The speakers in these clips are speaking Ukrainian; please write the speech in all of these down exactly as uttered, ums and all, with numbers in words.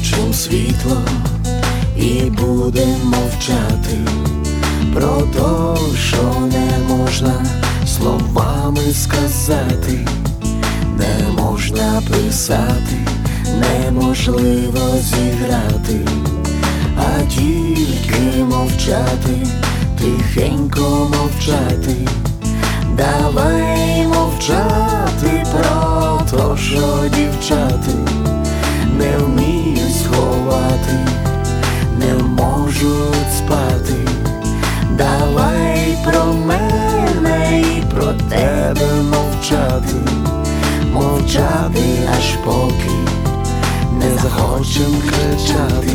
включим світло і будем мовчати про то, що не можна словами сказати, не можна писати, неможливо зіграти, а тільки мовчати, тихенько мовчати. Давай мовчати про то, що дівчата не вміють сховати, не можуть спати. Давай про мене і про тебе мовчати, мовчати, аж поки не захочем кричати.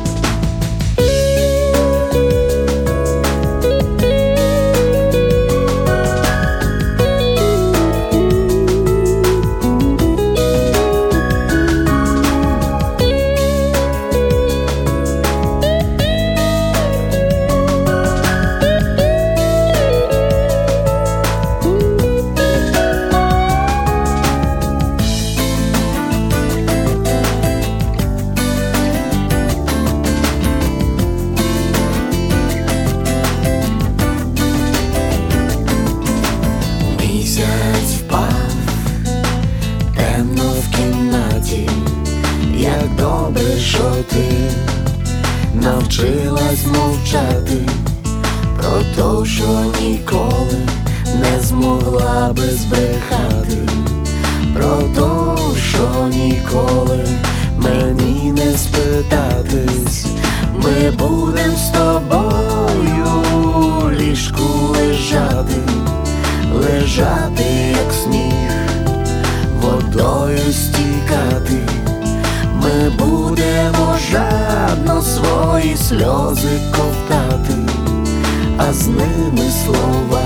Місяць впав, темно в кімнаті. Як добре, що ти навчилась мовчати про то, що ніколи не змогла би збрехати, про то, що ніколи мені не спитатись. Ми будем з тобою в ліжку лежати, лежати, як сніг, водою стікати. Ми будемо жадно свої сльози ковтати, а з ними слова,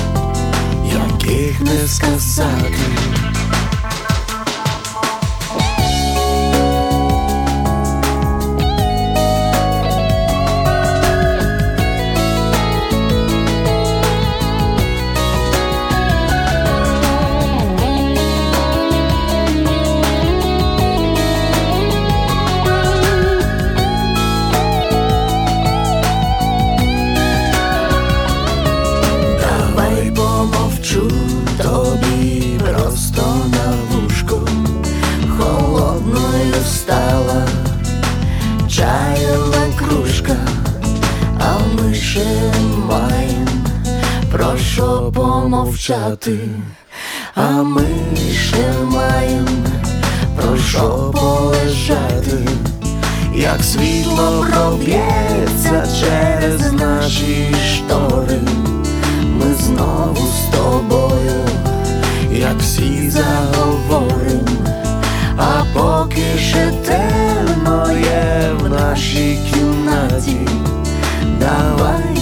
яких не сказати. Помовчу тобі просто на вушку, холодною стала чаєва кружка, а ми ще маєм про що помовчати, а ми ще маєм про що полежати. Як світло проб'ється через наші штори, ми знову з тобою, як всі, заговорим. А поки ще темно є в нашій кімнаті, давай